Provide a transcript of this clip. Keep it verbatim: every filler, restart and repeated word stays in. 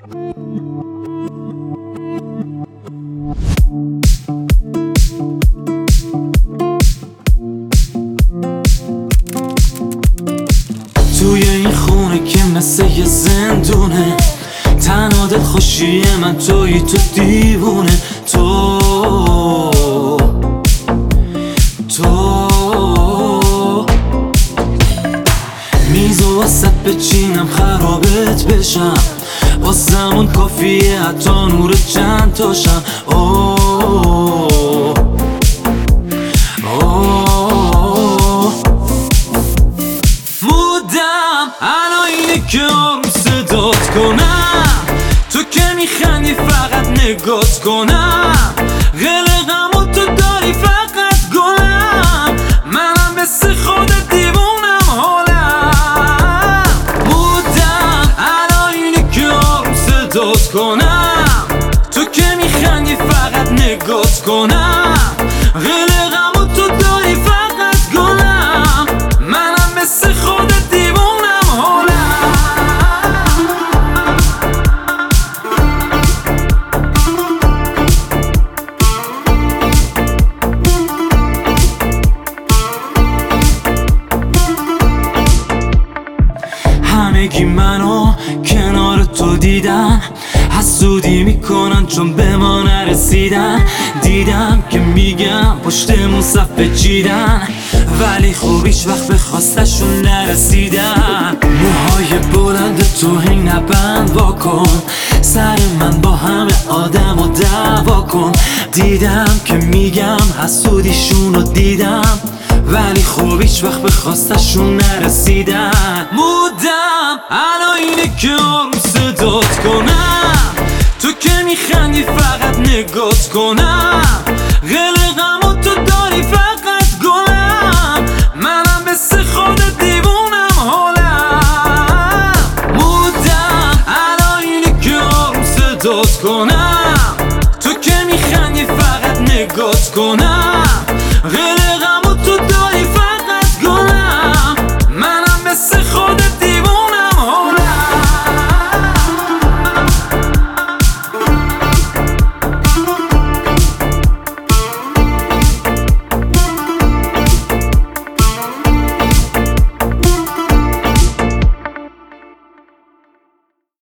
توی این خونه که مثل یه زندونه، تنها دل خوشی من توی تو دیوونه. تو تو میزو واسط بچینم خرابت بشم، واسمون کافیه حتی نور چند تاشم. اوه اوه مودم الان اینه که آروم صدات کنم، تو که میخندی فقط نگات کنم، قلقم و تو داری فقط گلم، منم مثل خودت دیوونم حالم. مودم الان اینه که آروم صدات کنم، تو که میخندی فقط نگات کنم، قلقم و تو داری فقط گلم، منم مثل خودت دیوونم حالم. همگی منو کنار تو دیدن، حسودی میکنن چون به ما نرسیدن. دیدم که میگم پشتمون صفحه چیدن، ولی خوب هیچ وقت به خواستشون نرسیدن. موهای بلند تو هی نبند واکن، سر من با همه آدم و دعوا کن. دیدم که میگم حسودیشونو دیدم، ولی خوب هیچ وقت به خواستشون نرسیدن. مودم الان اینه که آروم صدات کنم، تو که میخندی فقط نگات کنم، قلقم و تو داری فقط گلم، منم مثل خودت دیوونم حالم. مودم الان اینه که آروم صدات کنم، تو که میخندی فقط نگات کنم،